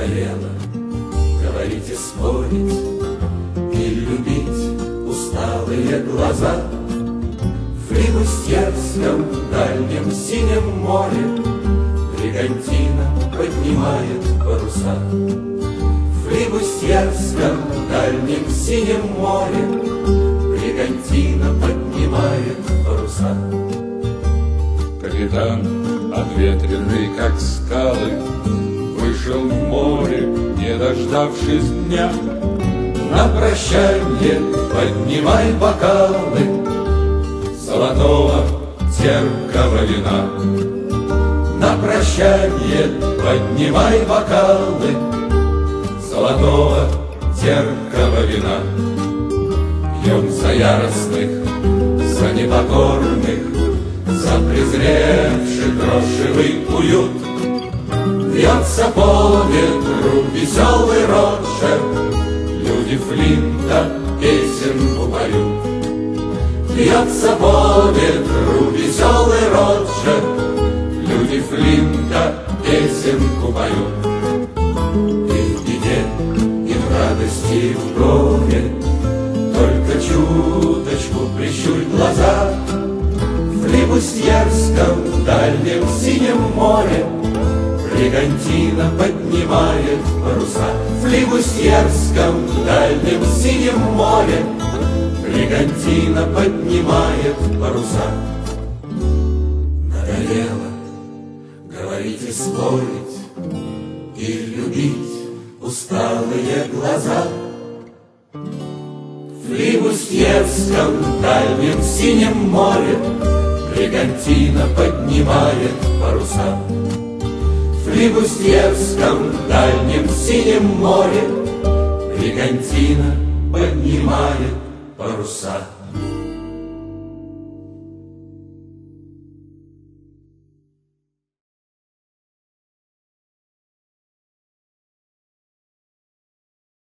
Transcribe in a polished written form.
Надоело говорить и спорить, и любить усталые глаза. В Флибустьерском дальнем синем море бригантина поднимает паруса. В Флибустьерском дальнем синем море бригантина поднимает паруса. Капитан, обветренный как скалы, вышел в море, не дождавшись дня. На прощанье поднимай бокалы золотого терпкого вина. На прощанье поднимай бокалы золотого терпкого вина. Пьем за яростных, за непокорных, за презревший крошевый уют. Вьется по ветру веселый Роджер, люди Флинта песенку поют. Вьется по ветру веселый Роджер, люди Флинта песенку поют. И в беде, и в радости, и в горе только чуточку прищурь глаза. В Флибустьерском дальнем синем море бригантина поднимает паруса. В Флибустьерском дальнем синем море бригантина поднимает паруса. Надоело говорить и спорить, и любить усталые глаза. В Флибустьерском дальнем синем море бригантина поднимает паруса. В Флибустьерском дальнем синем море бригантина поднимает паруса.